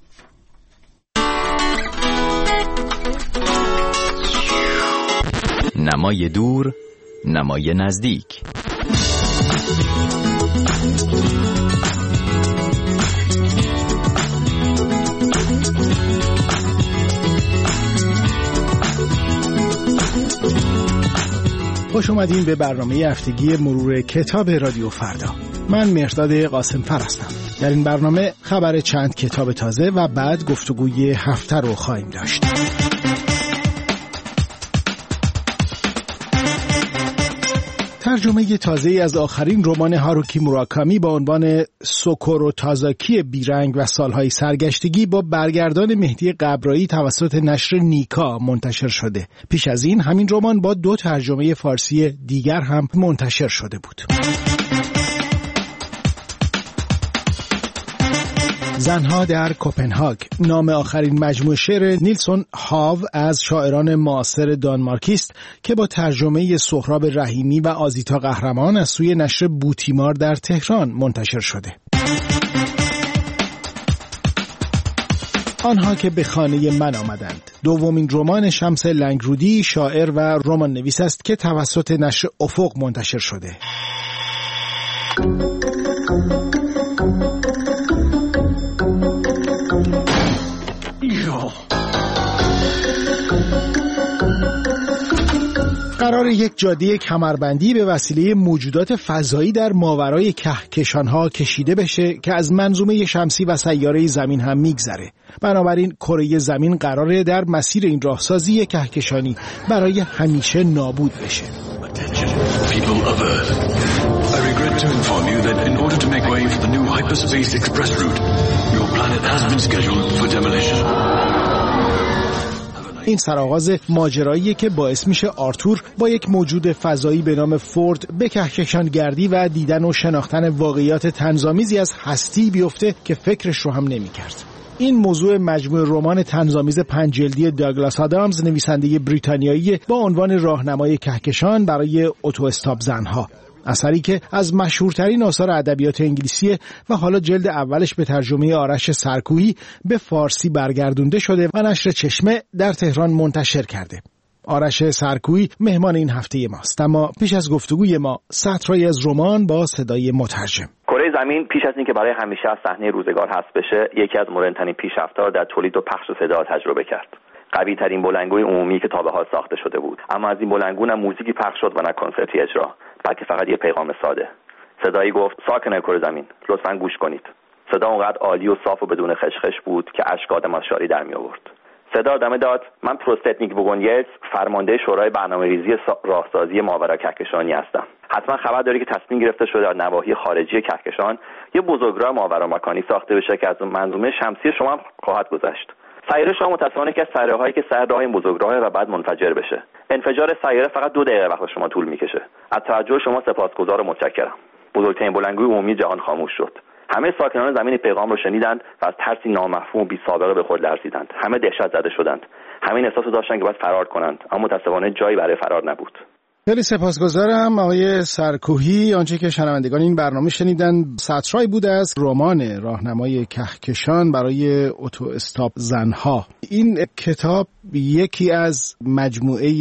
نمای دور نمای نزدیک. خوش اومدین به برنامه هفتگی مرور کتاب رادیو فردا. من مهرداد قاسمفر هستم. در این برنامه خبر چند کتاب تازه و بعد گفتگوی هفته رو خواهیم داشت. ترجمه تازه‌ای از آخرین رمان هاروکی موراکامی با عنوان سوکورو تازاکی بیرنگ و سالهای سرگشتگی با برگردان مهدی قبرایی توسط نشر نیکا منتشر شده. پیش از این همین رمان با 2 ترجمه فارسی دیگر هم منتشر شده بود. زنها در کوپنهاگ نام آخرین مجموعه شعر نیلسون هاو از شاعران معاصر دانمارکی است که با ترجمه سهراب رحیمی و آزیتا قهرمان از سوی نشر بوتیمار در تهران منتشر شده. آنها که به خانه من آمدند دومین رمان شمس لنگرودی شاعر و رمان نویس است که توسط نشر افق منتشر شده. قرار یک جاده کمربندی به وسیله موجودات فضایی در ماورای کهکشان‌ها کشیده بشه که از منظومه شمسی و سیاره زمین هم میگذره. بنابراین کره زمین قراره در مسیر این راهسازی کهکشانی برای همیشه نابود بشه. People of Earth, I regret to inform you that in order to make way for the new hyperspace express route, your planet has been scheduled for demolition. این سرآغاز ماجراییه که باعث میشه آرتور با یک موجود فضایی به نام فورد به کهکشانگردی و دیدن و شناختن واقعیات طنزآمیزی از هستی بیفته که فکرش رو هم نمی‌کرد. این موضوع مجموعه رمان طنزآمیز 5 جلدی داگلاس آدامز نویسنده بریتانیایی با عنوان راهنمای کهکشان برای اتو استاپ زنها، اثری که از مشهورترین آثار ادبیات انگلیسی و حالا جلد اولش به ترجمه آرش سرکویی به فارسی برگردونده شده و نشر چشمه در تهران منتشر کرده. آرش سرکویی مهمان این هفته ماست، اما پیش از گفتگوی ما سطری از رمان با صدای مترجم. کره زمین پیش از اینکه برای همیشه از صحنه روزگار حذف بشه، یکی از مدرن‌ترین پیشرفت‌ها در تولید و پخش صدا تجربه کرد. قوی ترین بلندگوی عمومی که تا به حال ساخته شده بود، اما از این بلندگو نه موزیکی پخش شد و نه کنسرتی اجرا، بلکه فقط یه پیغام ساده. صدایی گفت: ساکنه کره زمین، لطفاً گوش کنید. صدا اونقدر عالی و صاف و بدون خشخش بود که اشک آدم از شادی در می آورد. صدا ادامه داد: من پروستتنیک بوگونیلز، فرمانده شورای برنامه‌ریزی راهسازی ماورا کهکشانی هستم. حتما خبر داری که تصمیم گرفته شده در نواحی خارجی کهکشان یه بزرگراه ماورا مکانی ساخته بشه که از منظومه شمسی شما هم خواهد گذشت. سیاره شما متأسفانه که از سیاره‌هایی که سر راه این بزرگراه و بعد منفجر بشه. انفجار سیاره فقط 2 دقیقه وقت شما طول میکشه. از توجه شما سپاسگزار و متشکرم. بزرگترین بلندگوی عمومی جهان خاموش شد. همه ساکنان زمین پیغام رو شنیدند و از ترسی نامفهوم و بی‌سابقه به خود لرزیدند. همه دهشت زده شدند. همین احساس داشتن که باید فرار کنند، اما متأسفانه جایی برای فرار نبود. خیلی سپاسگزارم آقای سرکوهی. آنچه که شنوندگان این برنامه شنیدن سطرهایی بود از رمان راهنمای کهکشان برای اتو استاپ زنها. این کتاب یکی از مجموعه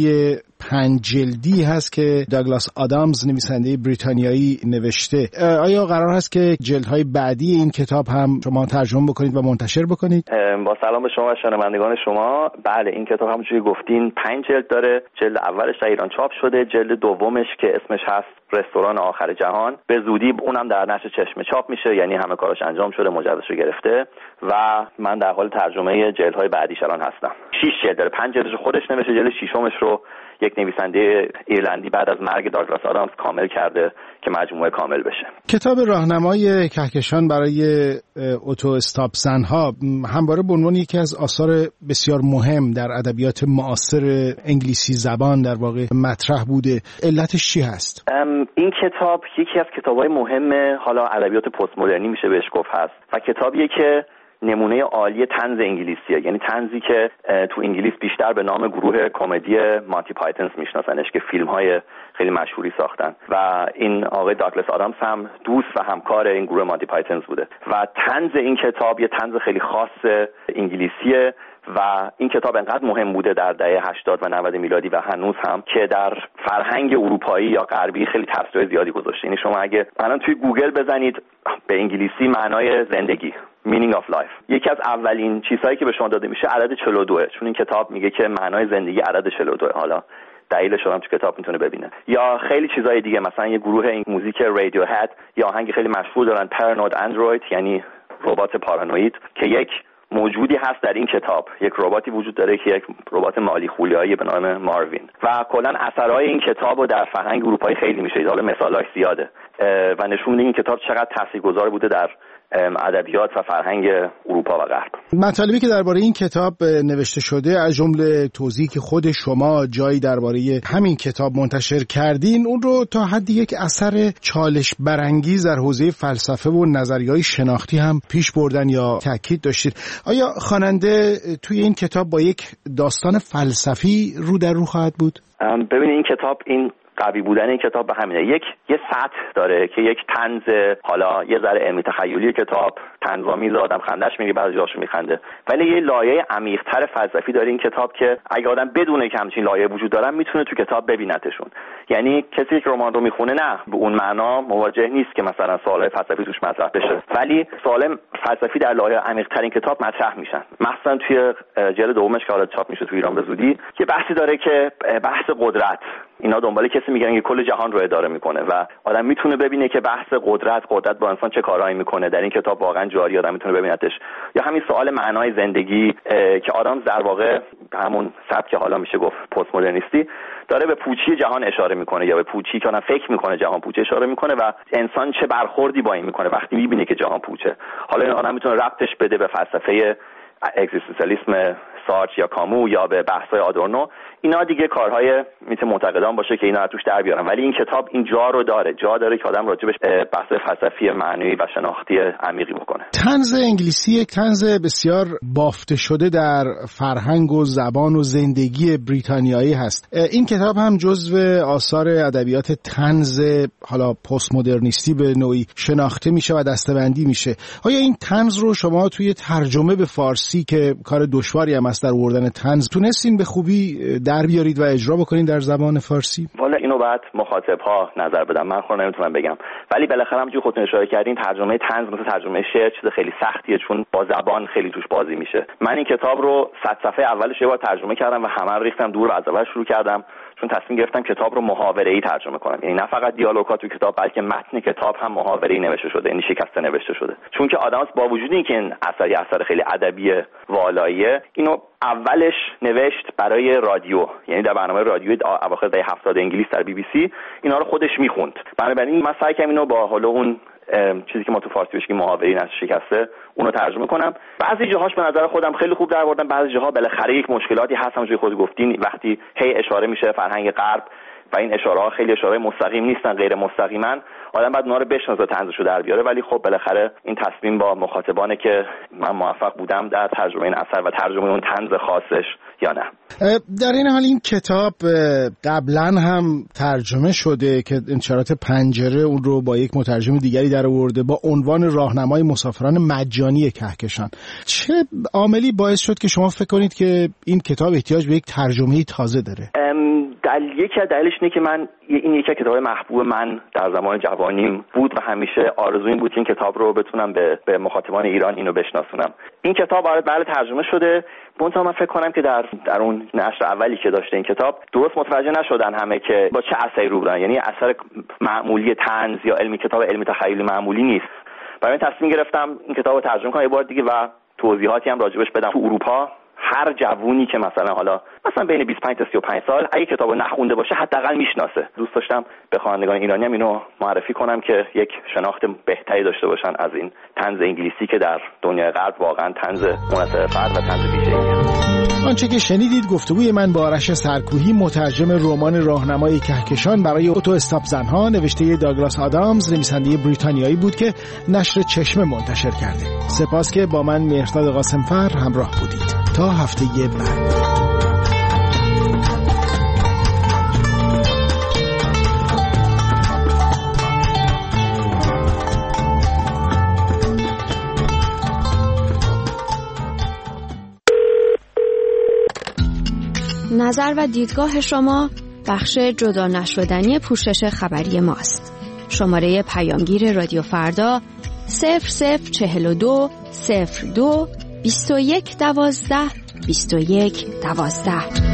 5 جلدی هست که داگلاس آدامز نویسنده بریتانیایی نوشته. آیا قرار هست که جلدهای بعدی این کتاب هم شما ترجمه بکنید و منتشر بکنید؟ با سلام به شما و شنوندگان شما. بله، این کتاب همونجوری گفتین 5 جلد داره. جلد اولش در ایران چاپ شده، جلد دومش که اسمش هست رستوران آخر جهان به زودی اونم در نشر چشمه چاپ میشه، یعنی همه کاراش انجام شده، مجوزش رو گرفته و من در حال ترجمه جلدهای بعدیش الان هستم. 6 جلد داره، 5 جلدش خودش نوشته، جلد 6مش رو یک نویسنده ایرلندی بعد از مرگ داگلاس آدامز کامل کرده که مجموعه کامل بشه. کتاب راهنمای کهکشان برای اتو استاپ زنها همواره به عنوان یکی از آثار بسیار مهم در ادبیات معاصر انگلیسی زبان در واقع مطرح بوده. علتش چی هست؟ این کتاب یکی از کتاب‌های مهم حالا ادبیات پست مدرنی میشه بهش گفت هست و کتابیه که نمونه عالی طنز انگلیسیه، یعنی طنزی که تو انگلیس بیشتر به نام گروه کمدی مانتی پایتونز میشناسنش که فیلم‌های خیلی مشهوری ساختن و این آقای داگلاس آدامز هم دوست و همکار این گروه مانتی پایتونز بوده و طنز این کتاب یه طنز خیلی خاص انگلیسیه و این کتاب انقدر مهم بوده در دهه 80 و 90 میلادی و هنوز هم که در فرهنگ اروپایی یا غربی خیلی تاثیر زیادی گذاشته. یعنی شما اگه الان توی گوگل بزنید به انگلیسی معنای زندگی meaning of life، یکی از اولین چیزهایی که به شما داده میشه عدد 42 چون این کتاب میگه که معنای زندگی عدد 42. حالا دلیلش رو هم تو کتاب میتونه ببینه. یا خیلی چیزهای دیگه، مثلا یه گروه این موزیک رادیو هد یا آهنگ خیلی مشهور دارن پارانوید اندروید، یعنی ربات پارانوید، که یک موجودی هست در این کتاب، یک رباتی وجود داره که یک ربات مالی خولیایی به نام ماروین و کلا اثرهای این کتابو در فرهنگ اروپایی خیلی میشه. حالا مثالاش زیاده و نشون میده این کتاب چقدر تاثیرگذار بوده در ادبیات و فرهنگ اروپا و غرب. مطالبی که درباره این کتاب نوشته شده از جمله توضیحی که خود شما جایی درباره همین کتاب منتشر کردین، اون رو تا حدی یک اثر چالش برانگیز در حوزه فلسفه و نظریه‌های شناختی هم پیش بردن یا تاکید داشتید. آیا خواننده توی این کتاب با یک داستان فلسفی رو در رو خواهد بود؟ ببینید این کتاب، این قوی بودن این کتاب به همینه. یه سطح داره که یک طنز حالا یه ذره علمی تخیلی کتاب طنزآمیز آدم خندش میگیره، بعضی جاشو میخنده، ولی یه لایه عمیق‌تر فلسفی داره این کتاب که اگه آدم بدونه که همچین لایه وجود دارن میتونه تو کتاب ببینتشون. یعنی کسی که رمان رو میخونه نه به اون معنا مواجه نیست که مثلا سوالای فلسفی توش مطرح بشه، ولی سوال فلسفی در لایه عمیق‌تر این کتاب مطرح میشن. مثلا توی جلد دومش که حالا چاپ میشه تو ایران به زودی، که بحثی داره که بحث قدرت، اینا دنبال کسی میگن که کل جهان رو اداره میکنه و آدم میتونه ببینه که بحث قدرت با انسان چه کارهایی میکنه در این کتاب واقعا جاری، آدم میتونه ببینتش. یا همین سوال معنای زندگی که آدم در واقع همون سبک حالا میشه گفت پست مدرنیستی داره به پوچی جهان اشاره میکنه یا به پوچی که آدم فکر میکنه جهان پوچه اشاره میکنه و انسان چه برخوردی با این میکنه وقتی میبینه که جهان پوچه. حالا این آدم میتونه ربطش بده به فلسفه اگزیستانسیالیسم سارتر یا کامو یا به بحث‌های آدورنو. اینا دیگه کارهای میتونه معتقدان باشه که اینا توش در بیارن، ولی این کتاب این جا داره که آدم راجبش بحث فلسفی معنوی و شناختی عمیقی بکنه. طنز انگلیسی یک طنز بسیار بافته شده در فرهنگ و زبان و زندگی بریتانیایی هست. این کتاب هم جزو آثار ادبیات طنز حالا پست مدرنیستی به نوعی شناخته میشه و دسته‌بندی میشه. آیا این طنز رو شما توی ترجمه به فارسی که کار دشواری هم است در آوردن طنز تونستین به خوبی در بیارید و اجرا بکنین در زبان فارسی؟ والا اینو بعد مخاطب‌ها نظر بدن، من خودم نمیتونم بگم، ولی بالاخره همونجوری خودتون اشاره کردین ترجمه طنز مثل ترجمه شعر چیز خیلی سختیه چون با زبان خیلی توش بازی میشه. من این کتاب رو 100 صفحه اولش یه بار ترجمه کردم و همه رو ریختم دور و از اول شروع کردم چون تصمیم گرفتم کتاب رو محاوره‌ای ترجمه کنم، یعنی نه فقط دیالوگ‌ها تو کتاب بلکه متن کتاب هم محاوره‌ای نوشته شده، یعنی شکسته نوشته شده. چون که آدم با وجود اینکه این اثر خیلی ادبی والاییه، اینو اولش نوشت برای رادیو، یعنی در برنامه رادیویی اواخر دهه 70 انگلیس در BBC اینا رو خودش میخوند. بنابراین من سعی کردم اینو با حالا اون چیزی که ما تو فارسی بهش میگیم محاوره‌ای شکسته اونو ترجمه کنم. بعضی جاهاش به نظر خودم خیلی خوب درآوردم، بعضی جاها بالاخره یک مشکلاتی هست همونجوری خود گفتین وقتی هی اشاره میشه فرهنگ غرب و این اشاره ها خیلی اشاره مستقیم نیستن، غیر مستقیما آدم بعد اونا رو بشناسه طنزشو در بیاره، ولی خب بالاخره این تصمیم با مخاطبانه که من موفق بودم در ترجمه این اثر و ترجمه اون طنز خاصش یا نه. در این حال این کتاب قبلا هم ترجمه شده که انتشارات پنجره اون رو با یک مترجم دیگری در آورده با عنوان راهنمای مسافران مجانی کهکشان. چه عاملی باعث شد که شما فکر کنید که این کتاب احتیاج به یک ترجمه تازه داره؟ یکی از دلیلش اینه که این یکی از کتاب‌های محبوب من در زمان جوانیم بود و همیشه آرزو این بود که این کتاب رو بتونم به مخاطبان ایران اینو بشناسونم. این کتاب بله ترجمه شده، منتها من فکر کنم که در اون نشر اولی که داشته این کتاب درست متوجه نشدن همه که با چه اثری رو بودن، یعنی اثر معمولی طنز یا کتاب علمی تخیلی معمولی نیست. برای این تصمیم گرفتم این کتاب رو ترجمه کنم یه بار دیگه و توضیحاتی هم راجبش بدم. تو اروپا هر جوونی که مثلا بین 25 تا 35 سال اگه کتابو نخونده باشه حداقل میشناسه. دوست داشتم به خوانندگان ایرانی هم اینو معرفی کنم که یک شناخت بهتری داشته باشن از این طنز انگلیسی که در دنیای غرب واقعا طنز منحصر فرد و طنز ویژه‌ایه. آنچه که شنیدید گفتگوی من با آرش سرکوهی، مترجم رمان راهنمای کهکشان برای اتو استاپ زنها نوشته داگلاس آدامز، نویسنده بریتانیایی بود که نشر چشمه منتشر کرده. سپاس که با من مهرداد قاسمفر همراه بودید. تا هفته بعد. نظر و دیدگاه شما بخش جدا نشدنی پوشش خبری ماست. شماره پیامگیر رادیو فردا 0042 02 21 12 21 12.